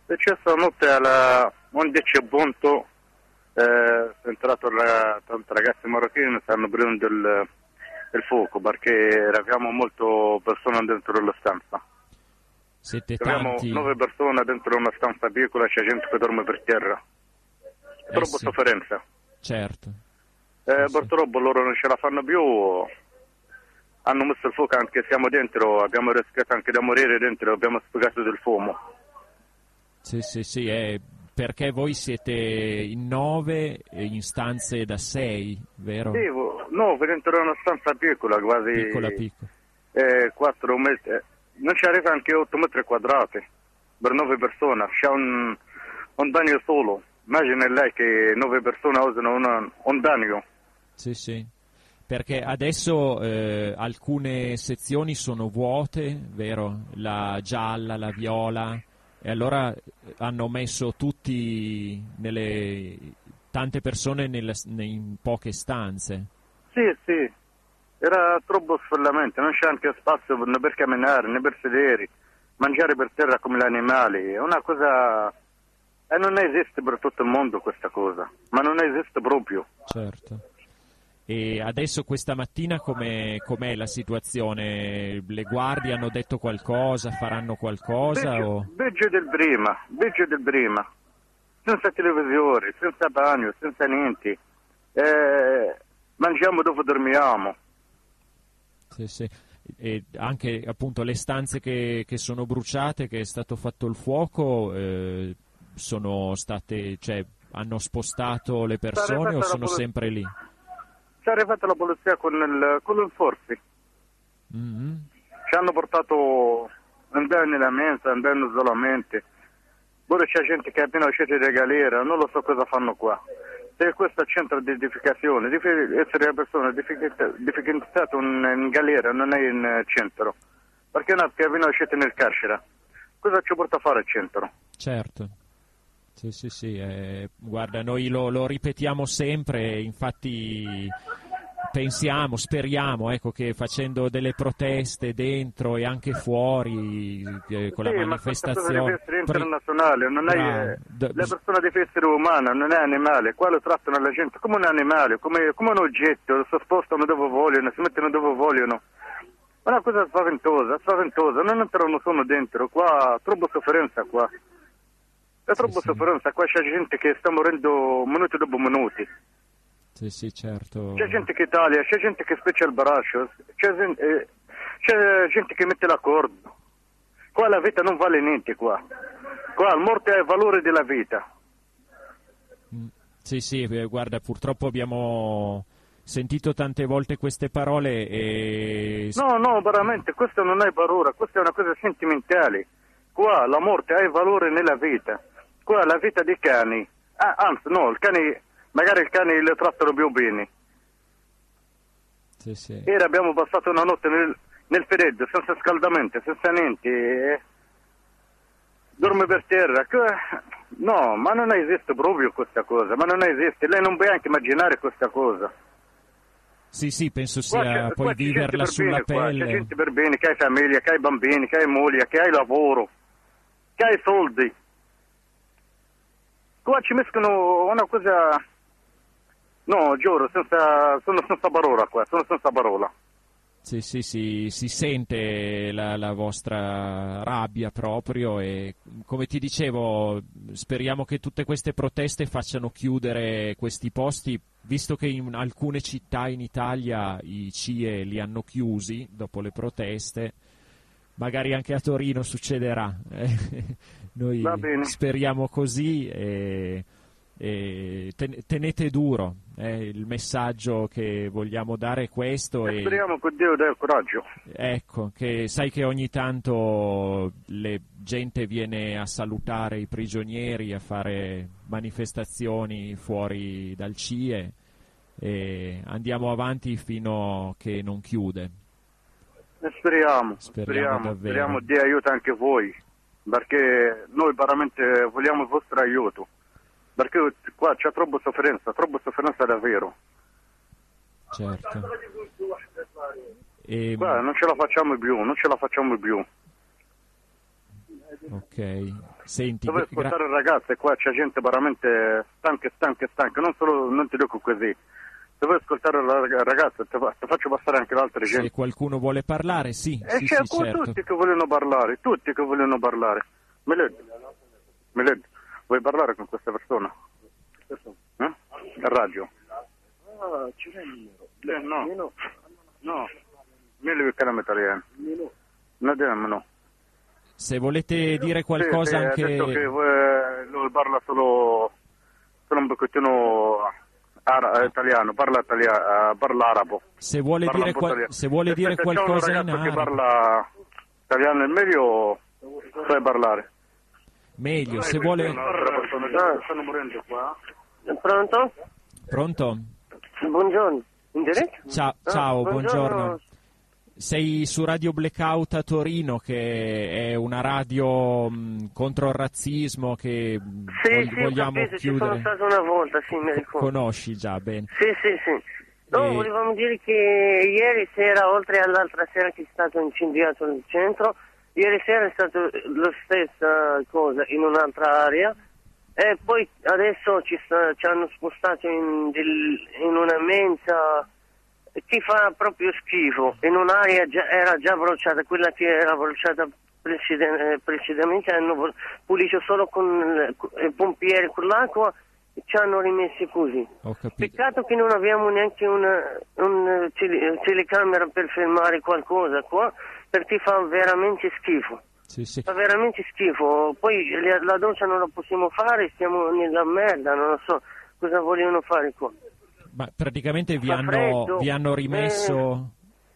è successo notte alle 11 punto, è entrato tanti ragazzi marocchini, stanno aprendo il fuoco perché eravamo molte persone dentro la stanza. Siete Abbiamo tanti? 9 persone dentro una stanza piccola, c'è gente che dorme per terra. Troppa sì. sofferenza. Certo. Purtroppo loro non ce la fanno più, hanno messo il fuoco anche siamo dentro, abbiamo rischiato anche da morire dentro, abbiamo spiegato del fumo. Sì, è perché voi siete in 9 in stanze da 6, vero? Sì, 9 dentro una stanza piccola, quasi Piccola. 4 metri, non ci arriva anche 8 metri quadrati per 9 persone, c'è un bagno solo. Immagina lei che 9 persone usano un bagno. Sì, perché adesso alcune sezioni sono vuote, vero? La gialla, la viola, e allora hanno messo tante persone in poche stanze. Sì, era troppo sfollamento, non c'è anche spazio né per camminare, né per sedere, mangiare per terra come gli animali, è una cosa... E non esiste per tutto il mondo questa cosa, ma non esiste proprio. Certo. E adesso questa mattina com'è la situazione? Le guardie hanno detto qualcosa, faranno qualcosa? Peggio del prima, senza televisione, senza bagno, senza niente. Mangiamo dove dormiamo. Sì. E anche appunto le stanze che sono bruciate, che è stato fatto il fuoco, sono state, cioè, hanno spostato le persone o sono sempre lì? Ci è arrivata la polizia con il forzi. Mm-hmm. Ci hanno portato andare nella mensa, andando solamente. Ora c'è gente che è appena uscita da galera, non lo so cosa fanno qua. Se questo è il centro di edificazione, deve essere una persona difficoltata in galera, non è in centro. Perché è che è appena uscita nel carcere. Cosa ci porta a fare il centro? Certo. Sì. Guarda, noi lo ripetiamo sempre, infatti speriamo, ecco, che facendo delle proteste dentro e anche fuori, con la manifestazione... Ma deve essere internazionale, non è, la persona deve essere umana, non è animale. Qua lo trattano la gente come un animale, come un oggetto, si spostano dove vogliono, si mettono dove vogliono. È una cosa spaventosa, non entrano solo dentro, qua troppa sofferenza qua. È troppa sofferenza, qua c'è gente che sta morendo minuti dopo minuti. Sì, certo. C'è gente che taglia, c'è gente che speccia il braccio, c'è gente che mette la corda. Qua la vita non vale niente qua. Qua la morte è il valore della vita. Sì, guarda, purtroppo abbiamo sentito tante volte queste parole e... No, veramente, questa non è parola, questa è una cosa sentimentale. Qua la morte ha il valore nella vita. Qua la vita dei cani, anzi no, magari il cane le trattano più bene. Sì. Ieri abbiamo passato una notte nel freddo, senza scaldamento, senza niente. Dorme per terra. No, ma non esiste proprio questa cosa, ma non esiste. Lei non può anche immaginare questa cosa. Sì, penso sia poi viverla sulla pelle. C'è gente per bene, che hai famiglia, che hai bambini, che hai moglie, che hai lavoro, che hai soldi. Qua ci mescono una cosa... No, giuro, sono senza parola qua, sono senza parola. Sì, si sente la vostra rabbia proprio e, come ti dicevo, speriamo che tutte queste proteste facciano chiudere questi posti, visto che in alcune città in Italia i CIE li hanno chiusi dopo le proteste. Magari anche a Torino succederà. Noi speriamo così e tenete duro. Il messaggio che vogliamo dare è questo. E speriamo che Dio dia il coraggio. Ecco, che sai che ogni tanto gente viene a salutare i prigionieri, a fare manifestazioni fuori dal CIE e andiamo avanti fino a che non chiude. Speriamo Dio aiuta anche voi, perché noi veramente vogliamo il vostro aiuto, perché qua c'è troppa sofferenza davvero. Certo. Qua non ce la facciamo più. Ok, senti... Dove ascoltare ragazze, qua c'è gente veramente stanca, non ti dico così. Dove ascoltare ragazze, ti faccio passare anche l'altra gente. Se qualcuno vuole parlare, sì, E sì, c'è certo. tutti che vogliono parlare. Miled, vuoi parlare con questa persona? A radio? Ah, c'è il numero. No. Meglio che la italiano. No. Se volete dire qualcosa sì, anche... Ha detto che lui parla solo un pochettino italiano, parla arabo. Se vuole dire qualcosa in arabo... che parla italiano è meglio, sai parlare. Meglio, se vuole... Stanno morendo qua. Pronto? Buongiorno. In diretto? Ciao, buongiorno. Sei su Radio Blackout a Torino, che è una radio contro il razzismo che vogliamo chiudere. Ci sono stato una volta, sì, mi ricordo. Conosci già, bene. Sì. No, volevamo dire che ieri sera, oltre all'altra sera che è stato incendiato il centro, ieri sera è stato la stessa cosa in un'altra area e poi adesso ci hanno spostato in una mensa che fa proprio schifo, in un'area era già bruciata, quella che era bruciata precedentemente hanno pulito solo con i pompieri con l'acqua e ci hanno rimessi così. Peccato che non abbiamo neanche una telecamera per filmare qualcosa qua, perché fa veramente schifo. Sì. Fa veramente schifo. Poi la doccia non la possiamo fare, stiamo nella merda, non lo so cosa vogliono fare qua. Ma praticamente vi hanno rimesso...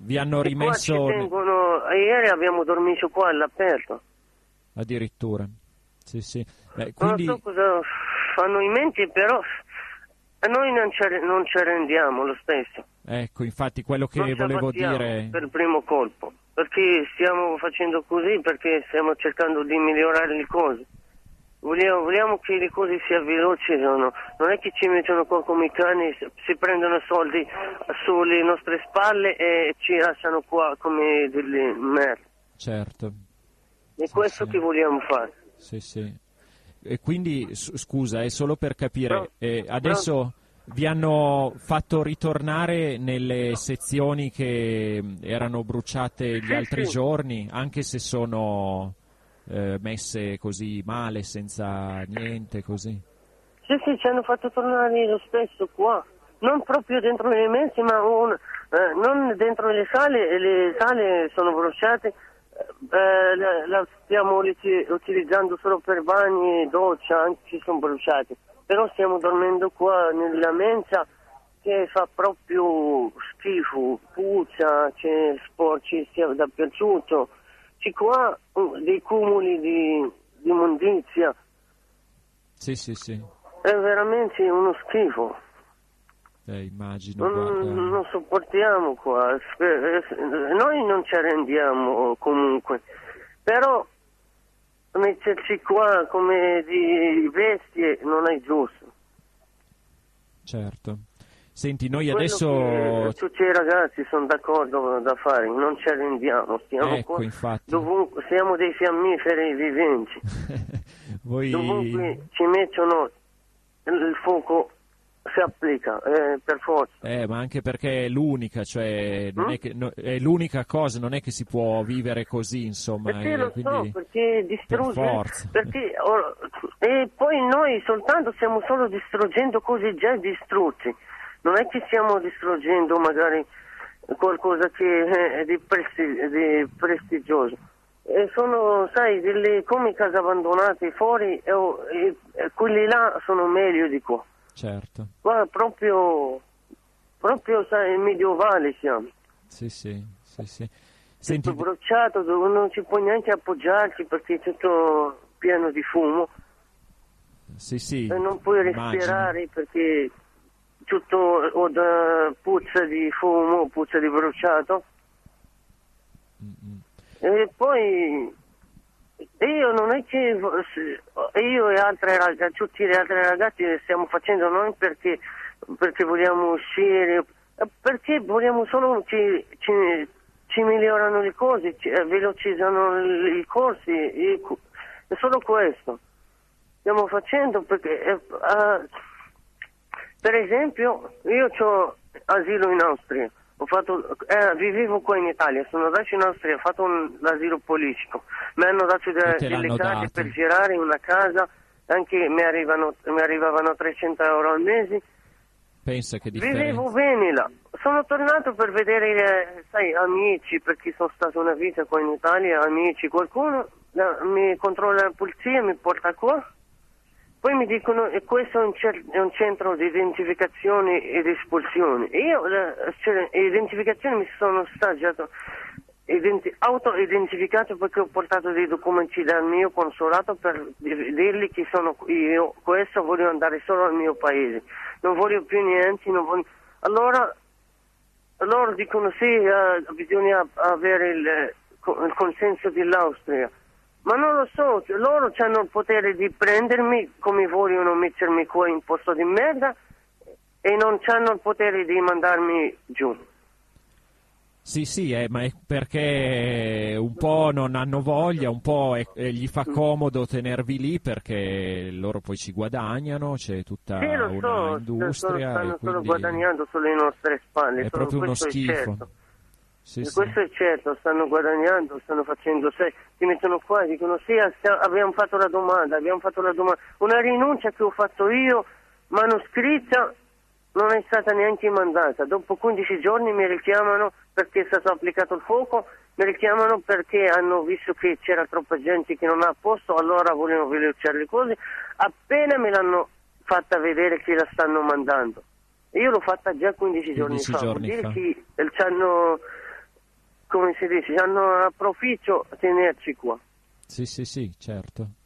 Ieri abbiamo dormito qua all'aperto. Addirittura. Sì. Beh, quindi... Non so cosa fanno in mente, però noi non ci rendiamo lo stesso. Ecco, infatti quello che volevo dire... Per il primo colpo, perché stiamo facendo così, perché stiamo cercando di migliorare le cose. Vogliamo che le cose si velocizzino, non è che ci mettono qua come i cani, si prendono soldi sulle nostre spalle e ci lasciano qua come delle merda. Certo. È questo che vogliamo fare. Sì. E quindi, scusa, è solo per capire, adesso vi hanno fatto ritornare nelle sezioni che erano bruciate gli altri giorni, anche se sono... messe così male, senza niente, così? Sì, ci hanno fatto tornare lo stesso qua, non proprio dentro le mense, ma non dentro le sale sono bruciate, la stiamo utilizzando solo per bagni e doccia, anche sono bruciate, però stiamo dormendo qua nella mensa che fa proprio schifo, puzza, c'è sporci dappertutto. C'è qua dei cumuli di immondizia. Sì. È veramente uno schifo. Immagino. Non sopportiamo qua. Noi non ci rendiamo comunque. Però metterci qua come di bestie non è giusto. Certo. Senti, noi adesso... Tutti i ragazzi sono d'accordo da fare, non ci arrendiamo, stiamo qua, infatti. Dovunque, siamo dei fiammiferi viventi. Dovunque ci mettono il fuoco si applica, per forza. Ma anche perché è l'unica, cioè non è che, è l'unica cosa, non è che si può vivere così, insomma. Quindi, perché distrugge, per forza. E poi noi soltanto stiamo solo distruggendo cose già distrutte. Non è che stiamo distruggendo magari qualcosa che è di prestigioso. Sono, sai, come case abbandonate fuori e quelli là sono meglio di qua. Certo. Qua proprio sai, medievale siamo. Sì. Senti, tutto bruciato, dove non si può neanche appoggiarci perché è tutto pieno di fumo. Sì. E non puoi respirare perché... tutto puzza di fumo, puzza di bruciato. E poi io non è che io e tutti gli altri ragazzi stiamo facendo non perché vogliamo uscire, perché vogliamo solo che ci migliorano le cose, velocizzano i corsi È solo questo. Stiamo facendo perché, per esempio, io ho asilo in Austria. Vivevo qua in Italia, sono andato in Austria, ho fatto l'asilo politico, mi hanno dato delle carte per girare in una casa, anche mi arrivavano 300 euro al mese. Pensa che differenza. Vivevo bene là, sono tornato per vedere, amici, perché sono stato una vita qua in Italia, amici, qualcuno mi controlla la polizia, mi porta qua. Poi mi dicono che questo è un centro di identificazione ed espulsione. Io identificazione mi sono stato auto-identificato perché ho portato dei documenti dal mio consolato per dirgli che sono io, questo voglio andare solo al mio paese, non voglio più niente, Allora loro dicono sì, bisogna avere il consenso dell'Austria. Ma non lo so, loro hanno il potere di prendermi come vogliono, mettermi qua in posto di merda e non hanno il potere di mandarmi giù. Sì, ma è perché un po' non hanno voglia, un po' gli fa comodo tenervi lì perché loro poi ci guadagnano, c'è tutta una industria. Stanno solo guadagnando sulle nostre spalle. È proprio uno schifo. Certo. Questo è certo, stanno guadagnando, stanno facendo, ti mettono qua e dicono sì, abbiamo fatto la domanda, una rinuncia che ho fatto io, manoscritta, non è stata neanche mandata, dopo 15 giorni mi richiamano perché è stato applicato il fuoco, mi richiamano perché hanno visto che c'era troppa gente che non ha posto, allora vogliono velociare le cose, appena me l'hanno fatta vedere che la stanno mandando. Io l'ho fatta già 15 giorni fa, vuol dire che c'hanno, come si dice, hanno approfitto a tenerci qua. Sì, certo.